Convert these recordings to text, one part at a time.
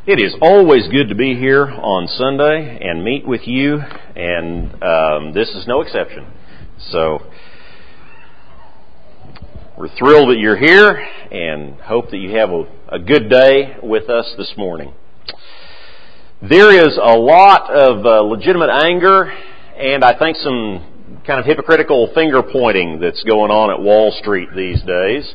It is always good to be here on Sunday and meet with you, and this is no exception. So, we're thrilled that you're here and hope that you have a good day with us this morning. There is a lot of legitimate anger and I think some kind of hypocritical finger pointing that's going on at Wall Street these days.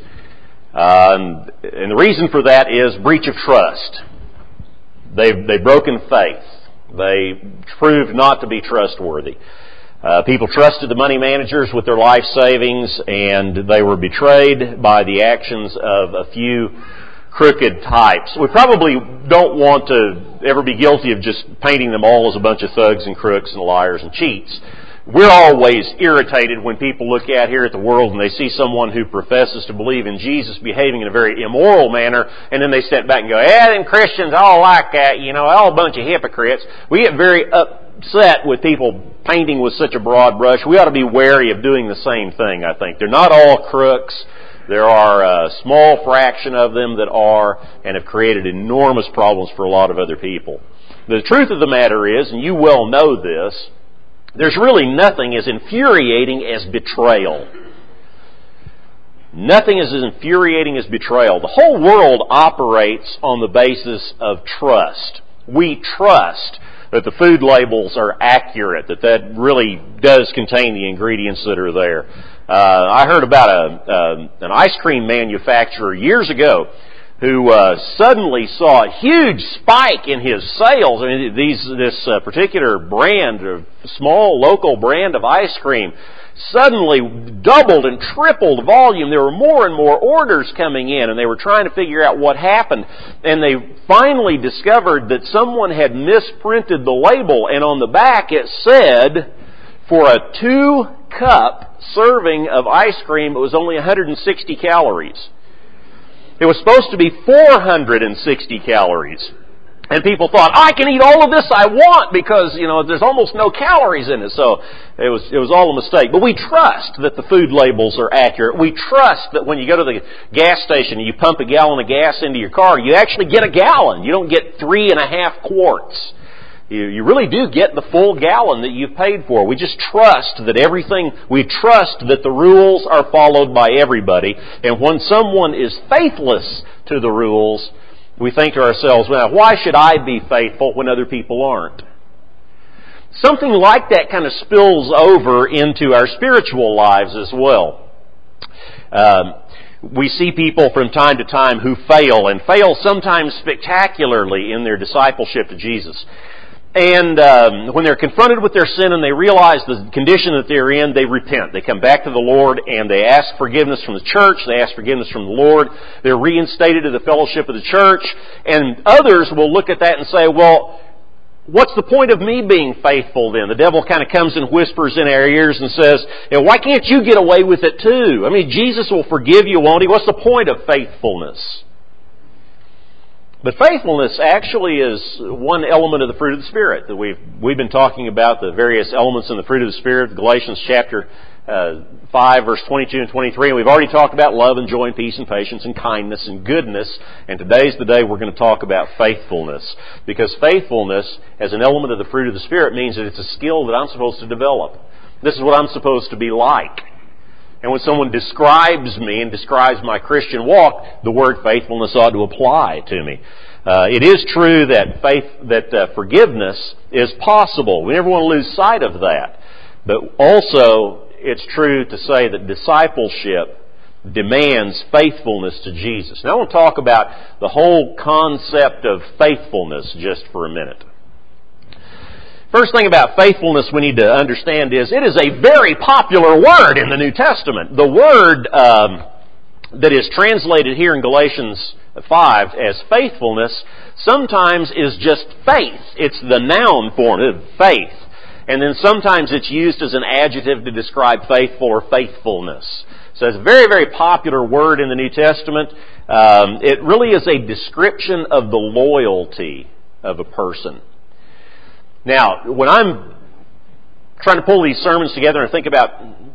And the reason for that is breach of trust. They've broken faith. They proved not to be trustworthy. People trusted the money managers with their life savings, and they were betrayed by the actions of a few crooked types. We probably don't want to ever be guilty of just painting them all as a bunch of thugs and crooks and liars and cheats. We're always irritated when people look out here at the world and they see someone who professes to believe in Jesus behaving in a very immoral manner, and then they step back and go, them Christians all like that, all a bunch of hypocrites. We get very upset with people painting with such a broad brush. We ought to be wary of doing the same thing, I think. They're not all crooks. There are a small fraction of them that are and have created enormous problems for a lot of other people. The truth of the matter is, and you well know this, there's really nothing as infuriating as betrayal. Nothing is as infuriating as betrayal. The whole world operates on the basis of trust. We trust that the food labels are accurate, that really does contain the ingredients that are there. I heard about an ice cream manufacturer years ago who suddenly saw a huge spike in his sales. I mean, this particular brand, a small local brand of ice cream, suddenly doubled and tripled volume. There were more and more orders coming in, and they were trying to figure out what happened. And they finally discovered that someone had misprinted the label, and on the back it said, for a 2-cup serving of ice cream, it was only 160 calories. It was supposed to be 460 calories. And people thought, I can eat all of this I want because, there's almost no calories in it. So it was all a mistake. But we trust that the food labels are accurate. We trust that when you go to the gas station and you pump a gallon of gas into your car, you actually get a gallon. You don't get 3.5 quarts. You really do get the full gallon that you've paid for. We just trust that we trust that the rules are followed by everybody. And when someone is faithless to the rules, we think to ourselves, well, why should I be faithful when other people aren't? Something like that kind of spills over into our spiritual lives as well. We see people from time to time who fail, and fail sometimes spectacularly in their discipleship to Jesus. And when they're confronted with their sin and they realize the condition that they're in, they repent. They come back to the Lord and they ask forgiveness from the church. They ask forgiveness from the Lord. They're reinstated to the fellowship of the church. And others will look at that and say, well, what's the point of me being faithful then? The devil kind of comes and whispers in our ears and says, why can't you get away with it too? I mean, Jesus will forgive you, won't he? What's the point of faithfulness? But faithfulness actually is one element of the fruit of the Spirit. That we've been talking about the various elements in the fruit of the Spirit, Galatians chapter 5, verse 22 and 23. And we've already talked about love and joy and peace and patience and kindness and goodness. And today's the day we're going to talk about faithfulness. Because faithfulness, as an element of the fruit of the Spirit, means that it's a skill that I'm supposed to develop. This is what I'm supposed to be like. And when someone describes me and describes my Christian walk, the word faithfulness ought to apply to me. It is true that forgiveness is possible. We never want to lose sight of that. But also, it's true to say that discipleship demands faithfulness to Jesus. Now I want to talk about the whole concept of faithfulness just for a minute. First thing about faithfulness we need to understand is it is a very popular word in the New Testament. The word that is translated here in Galatians 5 as faithfulness sometimes is just faith. It's the noun form of faith. And then sometimes it's used as an adjective to describe faithful or faithfulness. So it's a very, very popular word in the New Testament. It really is a description of the loyalty of a person. Now, when I'm trying to pull these sermons together and think about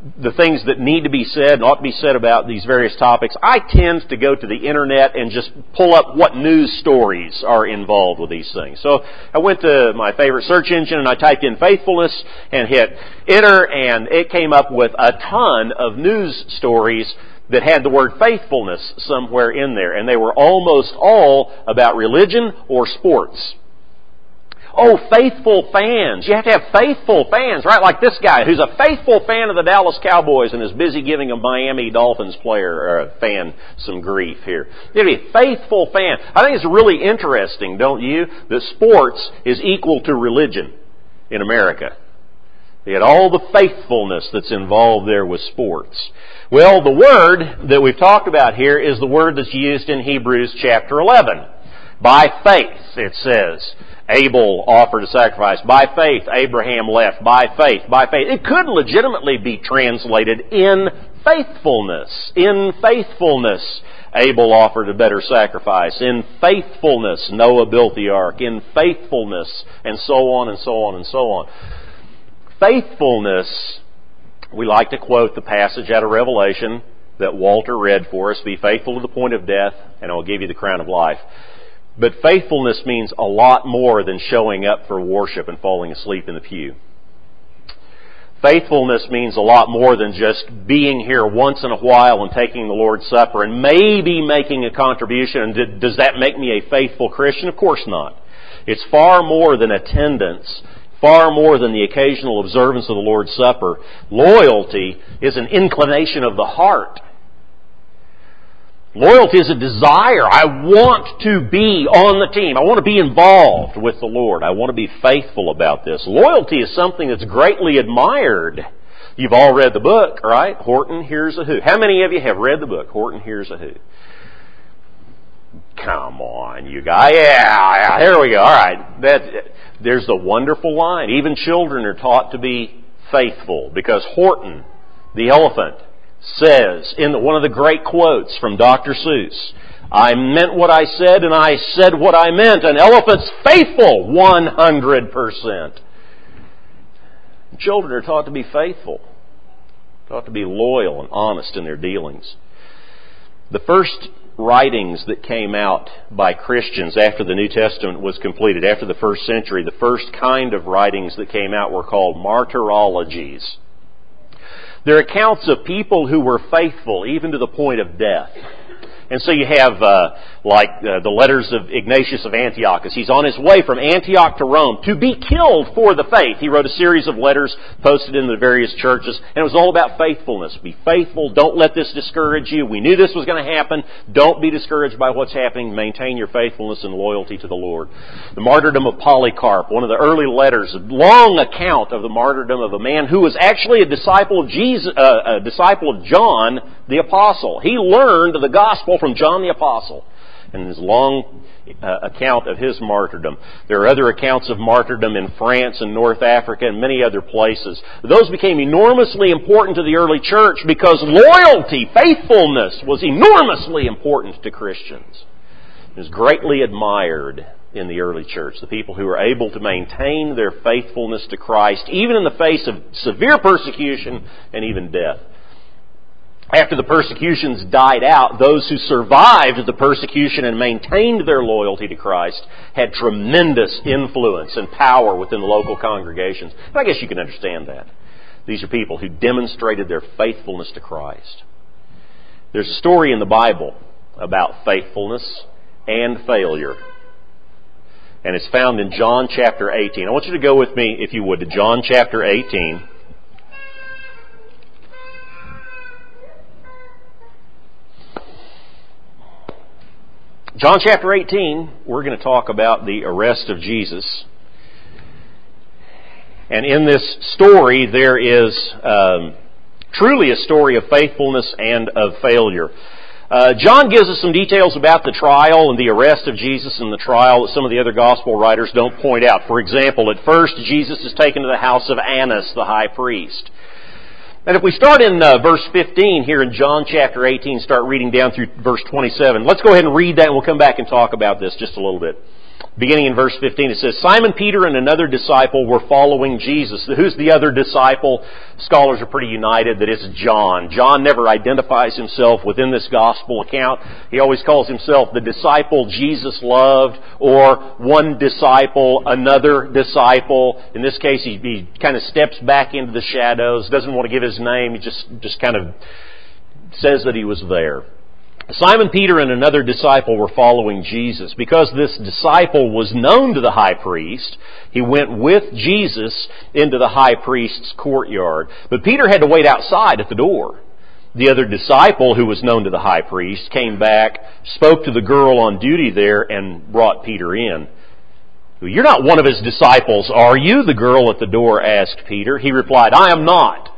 the things that need to be said and ought to be said about these various topics, I tend to go to the internet and just pull up what news stories are involved with these things. So I went to my favorite search engine and I typed in faithfulness and hit enter, and it came up with a ton of news stories that had the word faithfulness somewhere in there, and they were almost all about religion or sports. Oh, faithful fans. You have to have faithful fans, right? Like this guy who's a faithful fan of the Dallas Cowboys and is busy giving a Miami Dolphins player or a fan some grief here. You have to be a faithful fan. I think it's really interesting, don't you, that sports is equal to religion in America. You had all the faithfulness that's involved there with sports. Well, the word that we've talked about here is the word that's used in Hebrews chapter 11. By faith, it says, Abel offered a sacrifice. By faith, Abraham left. By faith, by faith. It could legitimately be translated in faithfulness. In faithfulness, Abel offered a better sacrifice. In faithfulness, Noah built the ark. In faithfulness, and so on and so on and so on. Faithfulness, we like to quote the passage out of Revelation that Walter read for us. Be faithful to the point of death, and I will give you the crown of life. But faithfulness means a lot more than showing up for worship and falling asleep in the pew. Faithfulness means a lot more than just being here once in a while and taking the Lord's Supper and maybe making a contribution. And does that make me a faithful Christian? Of course not. It's far more than attendance, far more than the occasional observance of the Lord's Supper. Loyalty is an inclination of the heart. Loyalty is a desire. I want to be on the team. I want to be involved with the Lord. I want to be faithful about this. Loyalty is something that's greatly admired. You've all read the book, right? Horton Hears a Who. How many of you have read the book, Horton Hears a Who? Come on, you guys. Yeah, here we go. All right. There's the wonderful line. Even children are taught to be faithful because Horton, the elephant, says in one of the great quotes from Dr. Seuss, I meant what I said and I said what I meant. An elephant's faithful 100%. Children are taught to be faithful, taught to be loyal and honest in their dealings. The first writings that came out by Christians after the New Testament was completed, after the first century, the first kind of writings that came out were called martyrologies. They're accounts of people who were faithful even to the point of death. And so you have, the letters of Ignatius of Antioch, as he's on his way from Antioch to Rome to be killed for the faith. He wrote a series of letters posted in the various churches, and it was all about faithfulness. Be faithful. Don't let this discourage you. We knew this was going to happen. Don't be discouraged by what's happening. Maintain your faithfulness and loyalty to the Lord. The martyrdom of Polycarp, one of the early letters, a long account of the martyrdom of a man who was actually a disciple of Jesus, a disciple of John the Apostle. He learned the gospel from John the Apostle in his long account of his martyrdom. There are other accounts of martyrdom in France and North Africa and many other places. Those became enormously important to the early church because loyalty, faithfulness, was enormously important to Christians. It was greatly admired in the early church, the people who were able to maintain their faithfulness to Christ, even in the face of severe persecution and even death. After the persecutions died out, those who survived the persecution and maintained their loyalty to Christ had tremendous influence and power within the local congregations. And I guess you can understand that. These are people who demonstrated their faithfulness to Christ. There's a story in the Bible about faithfulness and failure. And it's found in John chapter 18. I want you to go with me, if you would, to John chapter 18. John chapter 18, we're going to talk about the arrest of Jesus. And in this story, there is truly a story of faithfulness and of failure. John gives us some details about the trial and the arrest of Jesus and the trial that some of the other gospel writers don't point out. For example, at first, Jesus is taken to the house of Annas, the high priest. And if we start in verse 15 here in John chapter 18, start reading down through verse 27. Let's go ahead and read that and we'll come back and talk about this just a little bit. Beginning in verse 15, it says, Simon Peter and another disciple were following Jesus. Who's the other disciple? Scholars are pretty united that it's John. John never identifies himself within this gospel account. He always calls himself the disciple Jesus loved, or one disciple, another disciple. In this case, he kind of steps back into the shadows, doesn't want to give his name. He just kind of says that he was there. Simon Peter and another disciple were following Jesus. Because this disciple was known to the high priest, he went with Jesus into the high priest's courtyard. But Peter had to wait outside at the door. The other disciple, who was known to the high priest, came back, spoke to the girl on duty there, and brought Peter in. You're not one of his disciples, are you? The girl at the door asked Peter. He replied, I am not.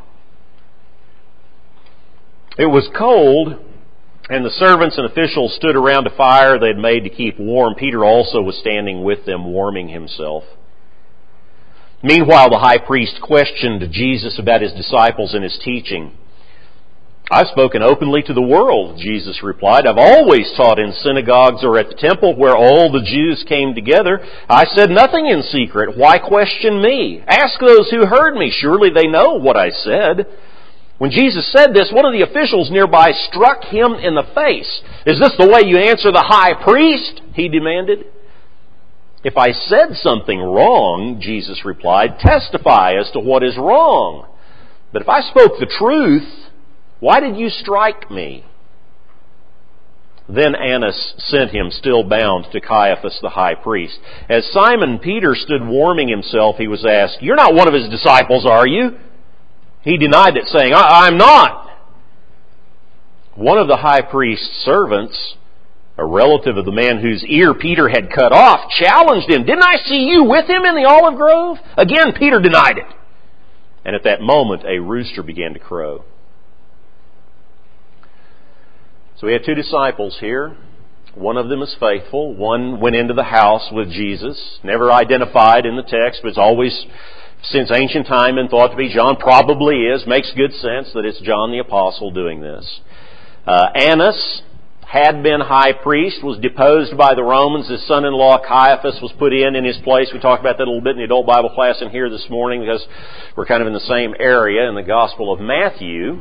It was cold, and the servants and officials stood around a fire they had made to keep warm. Peter also was standing with them, warming himself. Meanwhile, the high priest questioned Jesus about his disciples and his teaching. I've spoken openly to the world, Jesus replied. I've always taught in synagogues or at the temple where all the Jews came together. I said nothing in secret. Why question me? Ask those who heard me. Surely they know what I said. When Jesus said this, one of the officials nearby struck him in the face. Is this the way you answer the high priest? He demanded. If I said something wrong, Jesus replied, testify as to what is wrong. But if I spoke the truth, why did you strike me? Then Annas sent him, still bound, to Caiaphas the high priest. As Simon Peter stood warming himself, he was asked, You're not one of his disciples, are you? He denied it, saying, I'm not. One of the high priest's servants, a relative of the man whose ear Peter had cut off, challenged him. Didn't I see you with him in the olive grove? Again, Peter denied it. And at that moment, a rooster began to crow. So we have two disciples here. One of them is faithful. One went into the house with Jesus. Never identified in the text, but it's always, since ancient time, been thought to be John. Probably is. Makes good sense that it's John the Apostle doing this. Annas had been high priest, was deposed by the Romans. His son-in-law Caiaphas was put in his place. We talked about that a little bit in the adult Bible class in here this morning because we're kind of in the same area in the Gospel of Matthew.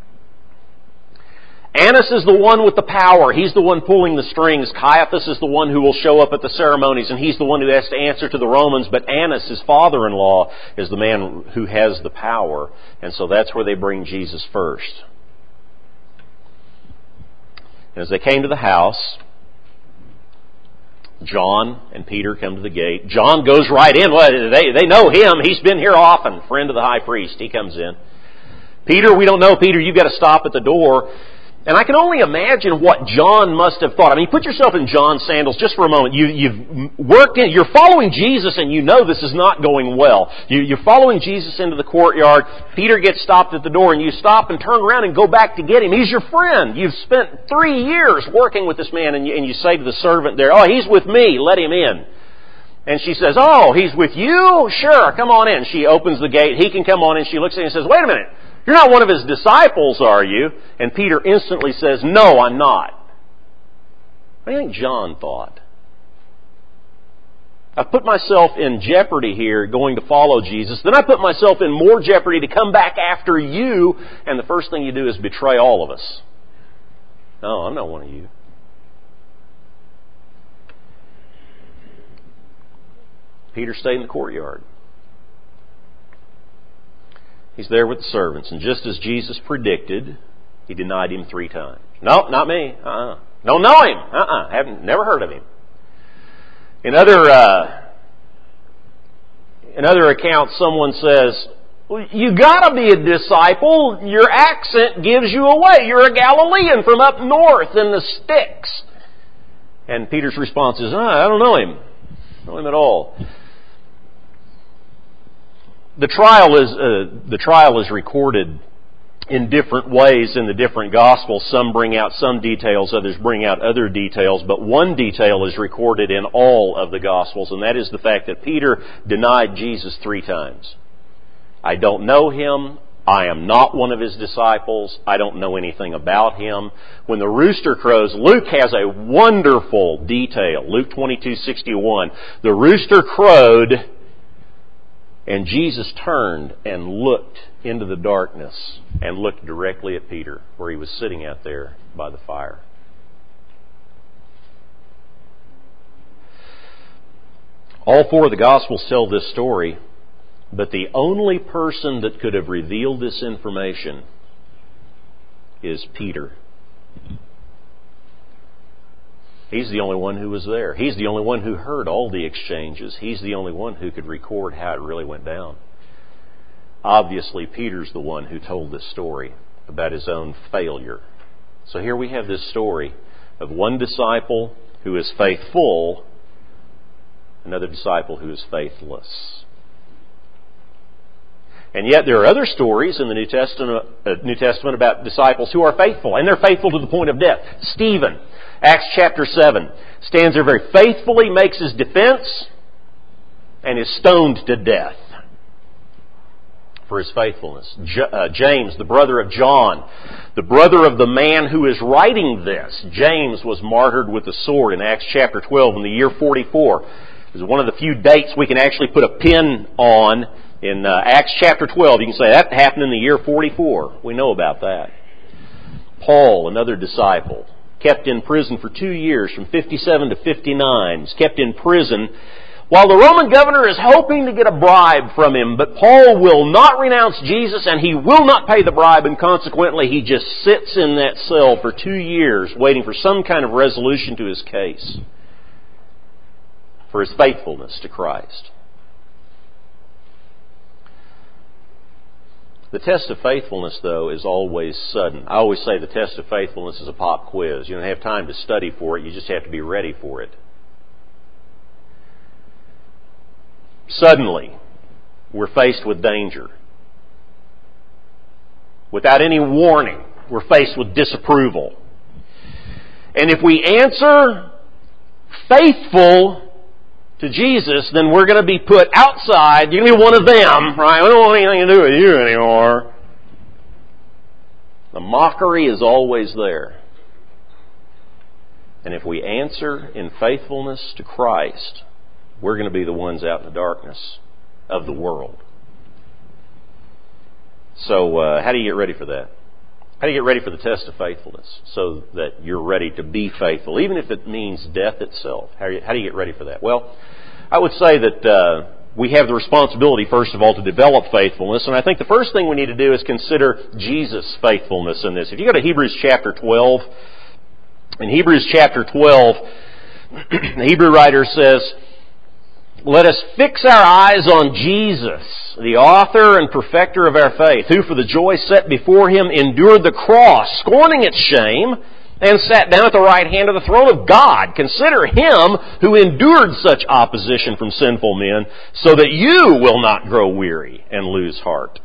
Annas is the one with the power. He's the one pulling the strings. Caiaphas is the one who will show up at the ceremonies, and he's the one who has to answer to the Romans. But Annas, his father-in-law, is the man who has the power. And so that's where they bring Jesus first. And as they came to the house, John and Peter come to the gate. John goes right in. Well, they know him. He's been here often. Friend of the high priest. He comes in. Peter, we don't know. Peter, you've got to stop at the door. And I can only imagine what John must have thought. I mean, put yourself in John's sandals just for a moment. You're following Jesus and you know this is not going well. You're following Jesus into the courtyard. Peter gets stopped at the door and you stop and turn around and go back to get him. He's your friend. You've spent 3 years working with this man and you say to the servant there, he's with me, let him in. And she says, he's with you? Sure, come on in. She opens the gate. He can come on in. She looks at him and says, wait a minute. You're not one of his disciples, are you? And Peter instantly says, no, I'm not. What do you think John thought? I've put myself in jeopardy here going to follow Jesus. Then I put myself in more jeopardy to come back after you. And the first thing you do is betray all of us. No, I'm not one of you. Peter stayed in the courtyard. He's there with the servants. And just as Jesus predicted, he denied him 3 times. No, not me. Don't know him. Haven't never heard of him. In other accounts, someone says, you gotta be a disciple. Your accent gives you away. You're a Galilean from up north in the sticks. And Peter's response is, I don't know him. I don't know him at all. The trial is recorded in different ways in the different Gospels. Some bring out some details, others bring out other details, but one detail is recorded in all of the Gospels, and that is the fact that Peter denied Jesus 3 times. I don't know him. I am not one of his disciples. I don't know anything about him. When the rooster crows, Luke has a wonderful detail. Luke 22:61. The rooster crowed, and Jesus turned and looked into the darkness and looked directly at Peter, where he was sitting out there by the fire. All four of the Gospels tell this story, but the only person that could have revealed this information is Peter. He's the only one who was there. He's the only one who heard all the exchanges. He's the only one who could record how it really went down. Obviously, Peter's the one who told this story about his own failure. So here we have this story of one disciple who is faithful, another disciple who is faithless. And yet there are other stories in the New Testament about disciples who are faithful, and they're faithful to the point of death. Stephen, Acts chapter 7, stands there very faithfully, makes his defense, and is stoned to death for his faithfulness. James, the brother of John, the brother of the man who is writing this, James was martyred with the sword in Acts chapter 12 in the year 44. This is one of the few dates we can actually put a pin on in Acts chapter 12. You can say that happened in the year 44. We know about that. Paul, another disciple, kept in prison for 2 years, from 57 to 59. He's kept in prison while the Roman governor is hoping to get a bribe from him. But Paul will not renounce Jesus, and he will not pay the bribe, and consequently he just sits in that cell for 2 years waiting for some kind of resolution to his case for his faithfulness to Christ. The test of faithfulness, though, is always sudden. I always say the test of faithfulness is a pop quiz. You don't have time to study for it. You just have to be ready for it. Suddenly, we're faced with danger. Without any warning, we're faced with disapproval. And if we answer faithful to Jesus, then we're going to be put outside. You're going to be one of them, right? We don't want anything to do with you anymore. The mockery is always there. And if we answer in faithfulness to Christ, we're going to be the ones out in the darkness of the world. So how do you get ready for that? How do you get ready for the test of faithfulness so that you're ready to be faithful, even if it means death itself? How do you get ready for that? Well, I would say that we have the responsibility, first of all, to develop faithfulness. And I think the first thing we need to do is consider Jesus' faithfulness in this. If you go to Hebrews chapter 12, in Hebrews chapter 12, the Hebrew writer says, "Let us fix our eyes on Jesus, the author and perfecter of our faith, who for the joy set before him endured the cross, scorning its shame, and sat down at the right hand of the throne of God. Consider him who endured such opposition from sinful men, so that you will not grow weary and lose heart."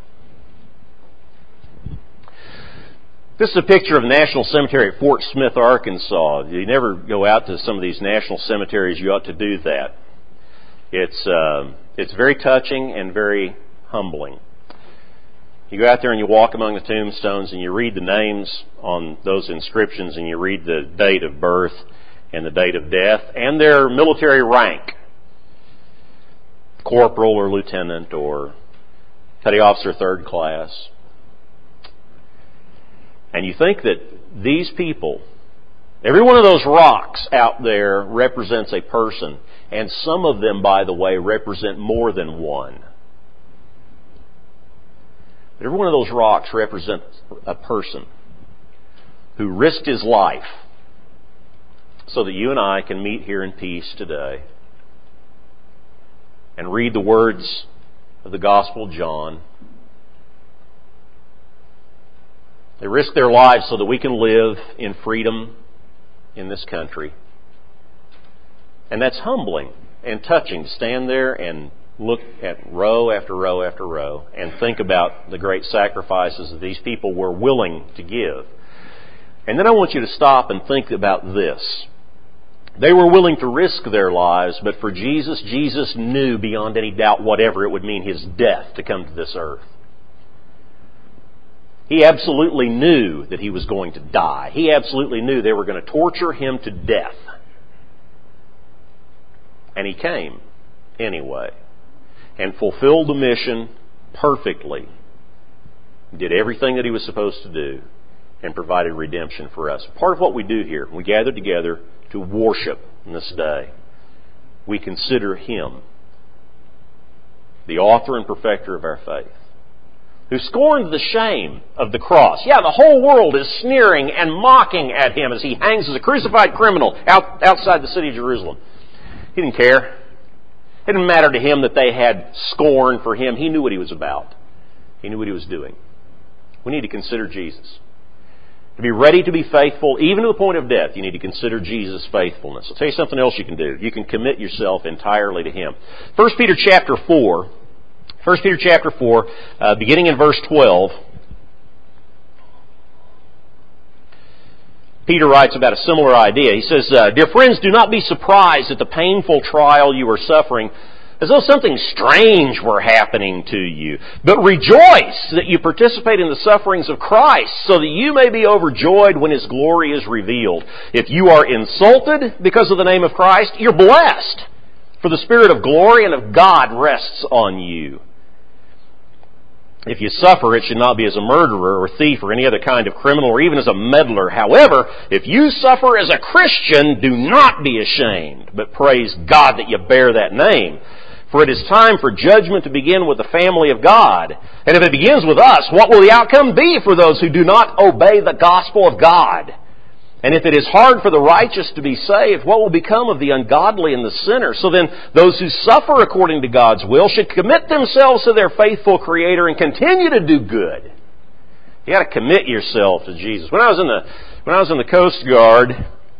This is a picture of the National Cemetery at Fort Smith, Arkansas. If you never go out to some of these national cemeteries, you ought to do that. It's very touching and very humbling. You go out there and you walk among the tombstones and you read the names on those inscriptions, and you read the date of birth and the date of death and their military rank. Corporal or lieutenant or petty officer 3rd class. And you think that these people, every one of those rocks out there represents a person. And some of them, by the way, represent more than one. But every one of those rocks represents a person who risked his life so that you and I can meet here in peace today and read the words of the Gospel of John. They risked their lives so that we can live in freedom in this country. And that's humbling and touching to stand there and look at row after row after row and think about the great sacrifices that these people were willing to give. And then I want you to stop and think about this. They were willing to risk their lives, but for Jesus, Jesus knew beyond any doubt whatever it would mean his death to come to this earth. He absolutely knew that he was going to die. He absolutely knew they were going to torture him to death. And he came anyway and fulfilled the mission perfectly. Did everything that he was supposed to do and provided redemption for us. Part of what we do here, we gather together to worship on this day. We consider him the author and perfecter of our faith, who scorned the shame of the cross. Yeah, the whole world is sneering and mocking at him as he hangs as a crucified criminal outside the city of Jerusalem. He didn't care. It didn't matter to him that they had scorn for him. He knew what he was about. He knew what he was doing. We need to consider Jesus. To be ready to be faithful, even to the point of death, you need to consider Jesus' faithfulness. I'll tell you something else you can do. You can commit yourself entirely to him. 1 Peter chapter 4, beginning in verse 12, Peter writes about a similar idea. He says, "Dear friends, do not be surprised at the painful trial you are suffering, as though something strange were happening to you. But rejoice that you participate in the sufferings of Christ, so that you may be overjoyed when His glory is revealed. If you are insulted because of the name of Christ, you're blessed, for the Spirit of glory and of God rests on you. If you suffer, it should not be as a murderer or thief or any other kind of criminal or even as a meddler. However, if you suffer as a Christian, do not be ashamed, but praise God that you bear that name. For it is time for judgment to begin with the family of God. And if it begins with us, what will the outcome be for those who do not obey the gospel of God? And if it is hard for the righteous to be saved, what will become of the ungodly and the sinner? So then, those who suffer according to God's will should commit themselves to their faithful Creator and continue to do good." You got to commit yourself to Jesus. When I was in the Coast Guard,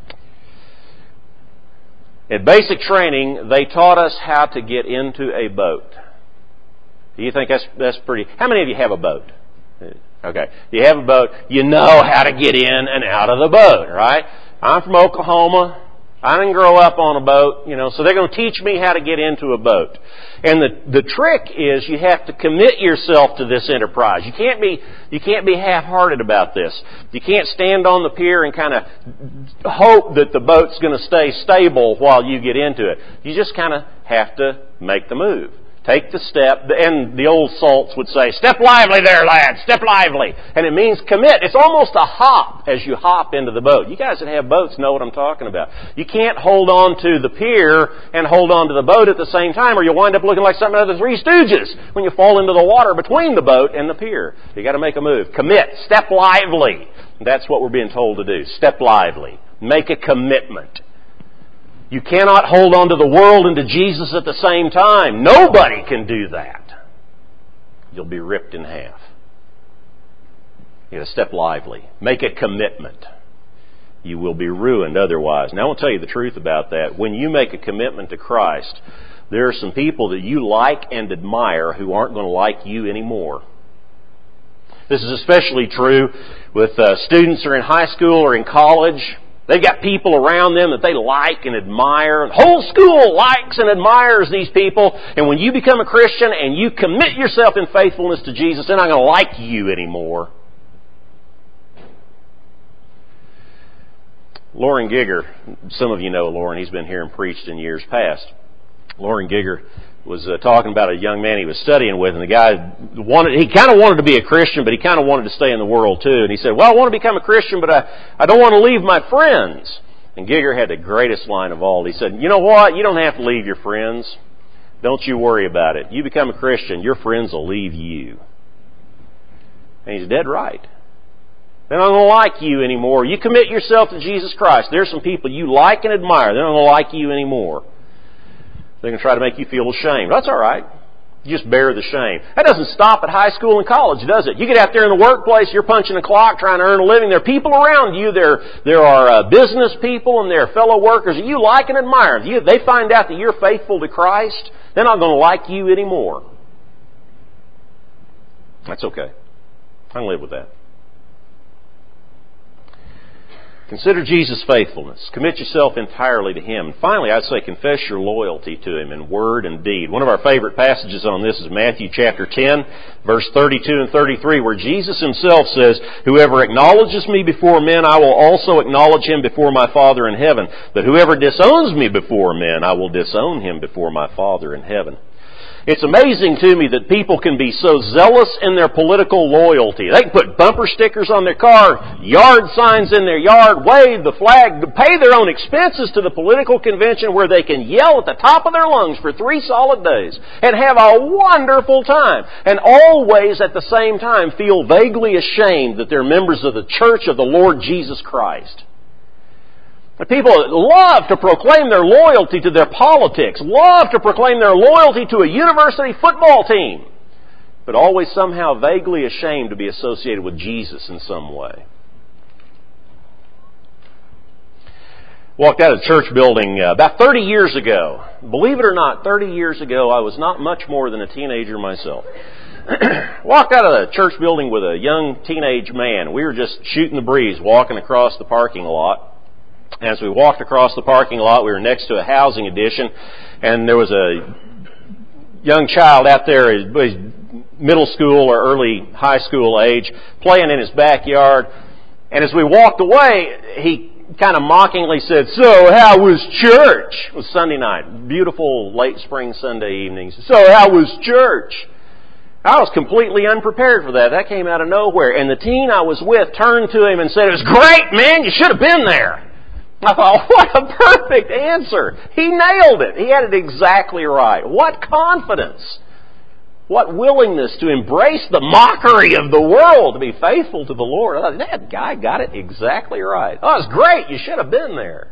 at basic training, they taught us how to get into a boat. Do you think that's pretty? How many of you have a boat? Okay. You have a boat. You know how to get in and out of the boat, right? I'm from Oklahoma. I didn't grow up on a boat, so they're going to teach me how to get into a boat. And the trick is you have to commit yourself to this enterprise. You can't be half-hearted about this. You can't stand on the pier and kind of hope that the boat's going to stay stable while you get into it. You just kind of have to make the move. Take the step, and the old salts would say, "Step lively there, lad, step lively." And it means commit. It's almost a hop as you hop into the boat. You guys that have boats know what I'm talking about. You can't hold on to the pier and hold on to the boat at the same time, or you'll wind up looking like something out of the Three Stooges when you fall into the water between the boat and the pier. You got to make a move. Commit. Step lively. That's what we're being told to do. Step lively. Make a commitment. You cannot hold on to the world and to Jesus at the same time. Nobody can do that. You'll be ripped in half. You got to step lively. Make a commitment. You will be ruined otherwise. Now I will tell you the truth about that. When you make a commitment to Christ, there are some people that you like and admire who aren't going to like you anymore. This is especially true with students who are in high school or in college. They've got people around them that they like and admire. The whole school likes and admires these people. And when you become a Christian and you commit yourself in faithfulness to Jesus, they're not going to like you anymore. Loren Giger, some of you know Loren. He's been here and preached in years past. Loren Giger was talking about a young man he was studying with, and the guy he kind of wanted to be a Christian, but he kind of wanted to stay in the world too. And he said, "Well, I want to become a Christian, but I don't want to leave my friends." And Giger had the greatest line of all. He said, "You know what? You don't have to leave your friends. Don't you worry about it. You become a Christian, your friends will leave you." And he's dead right. They're not going to like you anymore. You commit yourself to Jesus Christ. There's some people you like and admire. They're not going to like you anymore. They're going to try to make you feel ashamed. That's all right. You just bear the shame. That doesn't stop at high school and college, does it? You get out there in the workplace, you're punching a clock, trying to earn a living. There are people around you. There are business people and there are fellow workers that you like and admire. If they find out that you're faithful to Christ, they're not going to like you anymore. That's okay. I can live with that. Consider Jesus' faithfulness. Commit yourself entirely to Him. And finally, I'd say confess your loyalty to Him in word and deed. One of our favorite passages on this is Matthew chapter 10, verse 32 and 33, where Jesus Himself says, "Whoever acknowledges me before men, I will also acknowledge him before my Father in heaven. But whoever disowns me before men, I will disown him before my Father in heaven." It's amazing to me that people can be so zealous in their political loyalty. They can put bumper stickers on their car, yard signs in their yard, wave the flag, pay their own expenses to the political convention where they can yell at the top of their lungs for 3 solid days and have a wonderful time. And always at the same time feel vaguely ashamed that they're members of the Church of the Lord Jesus Christ. People love to proclaim their loyalty to their politics, love to proclaim their loyalty to a university football team, but always somehow vaguely ashamed to be associated with Jesus in some way. Walked out of the church building about 30 years ago. Believe it or not, 30 years ago I was not much more than a teenager myself. Walked out of the church building with a young teenage man. We were just shooting the breeze, walking across the parking lot. As we walked across the parking lot, we were next to a housing addition, and there was a young child out there, middle school or early high school age, playing in his backyard. And as we walked away, he kind of mockingly said, "So, how was church?" It was Sunday night, beautiful late spring Sunday evenings. "So, how was church?" I was completely unprepared for that. That came out of nowhere. And the teen I was with turned to him and said, "It was great, man. You should have been there." I thought, what a perfect answer. He nailed it. He had it exactly right. What confidence. What willingness to embrace the mockery of the world to be faithful to the Lord. I thought, that guy got it exactly right. Oh, it's great. You should have been there.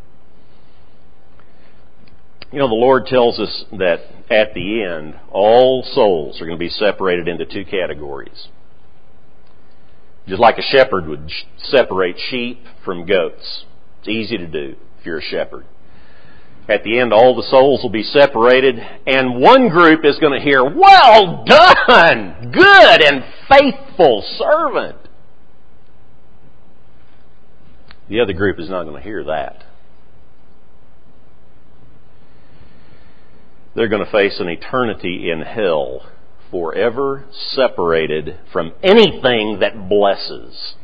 You know, the Lord tells us that at the end, all souls are going to be separated into 2 categories. Just like a shepherd would separate sheep from goats. It's easy to do if you're a shepherd. At the end, all the souls will be separated, and one group is going to hear, "Well done, good and faithful servant." The other group is not going to hear that. They're going to face an eternity in hell, forever separated from anything that blesses.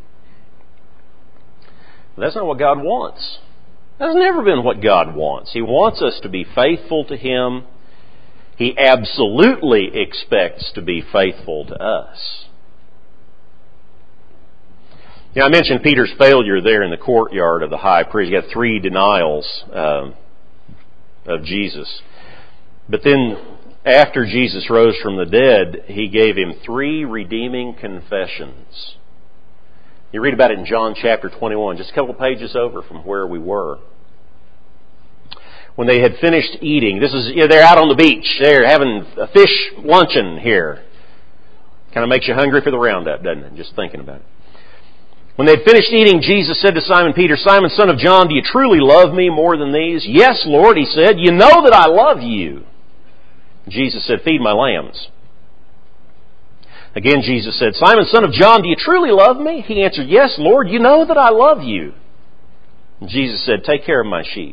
That's not what God wants. That's never been what God wants. He wants us to be faithful to Him. He absolutely expects to be faithful to us. You know, I mentioned Peter's failure there in the courtyard of the high priest. He got 3 denials of Jesus. But then, after Jesus rose from the dead, He gave him 3 redeeming confessions. You read about it in John chapter 21, just a couple pages over from where we were. When they had finished eating, they're out on the beach, they're having a fish luncheon here. Kind of makes you hungry for the roundup, doesn't it? Just thinking about it. When they had finished eating, Jesus said to Simon Peter, "Simon, son of John, do you truly love me more than these?" "Yes, Lord," he said, "you know that I love you." Jesus said, "Feed my lambs." Again, Jesus said, "Simon, son of John, do you truly love me?" He answered, "Yes, Lord, you know that I love you." And Jesus said, "Take care of my sheep."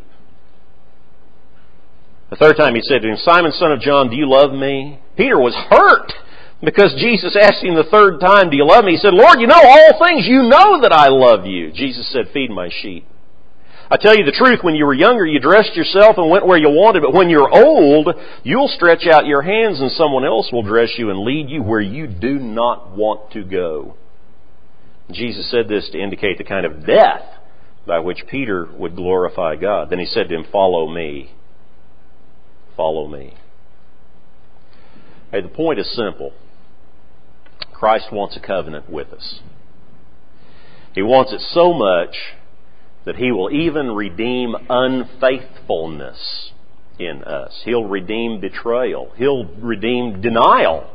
The third time He said to him, "Simon, son of John, do you love me?" Peter was hurt because Jesus asked him the third time, "Do you love me?" He said, "Lord, you know all things. You know that I love you." Jesus said, "Feed my sheep. I tell you the truth, when you were younger, you dressed yourself and went where you wanted, but when you're old, you'll stretch out your hands and someone else will dress you and lead you where you do not want to go." Jesus said this to indicate the kind of death by which Peter would glorify God. Then He said to him, "Follow me. Follow me." Hey, the point is simple. Christ wants a covenant with us. He wants it so much that He will even redeem unfaithfulness in us. He'll redeem betrayal. He'll redeem denial.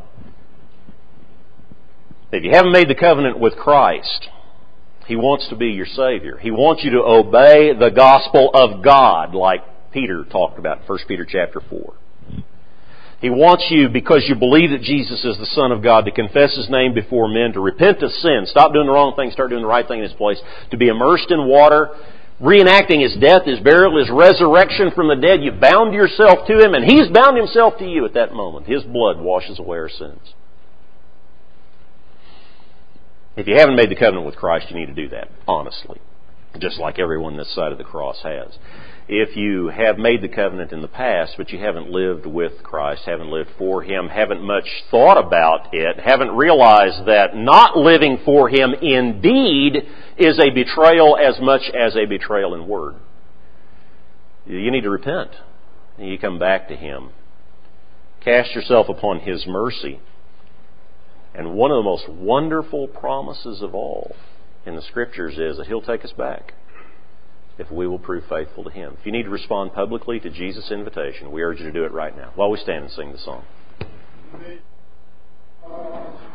If you haven't made the covenant with Christ, He wants to be your Savior. He wants you to obey the gospel of God, like Peter talked about in 1 Peter chapter 4. He wants you, because you believe that Jesus is the Son of God, to confess His name before men, to repent of sin, stop doing the wrong thing, start doing the right thing in His place, to be immersed in water, reenacting His death, His burial, His resurrection from the dead. You bound yourself to Him, and He's bound Himself to you at that moment. His blood washes away our sins. If you haven't made the covenant with Christ, you need to do that, honestly. Just like everyone this side of the cross has. If you have made the covenant in the past, but you haven't lived with Christ, haven't lived for Him, haven't much thought about it, haven't realized that not living for Him indeed is a betrayal as much as a betrayal in word. You need to repent. You come back to Him. Cast yourself upon His mercy. And one of the most wonderful promises of all in the Scriptures is that He'll take us back if we will prove faithful to Him. If you need to respond publicly to Jesus' invitation, we urge you to do it right now while we stand and sing the song.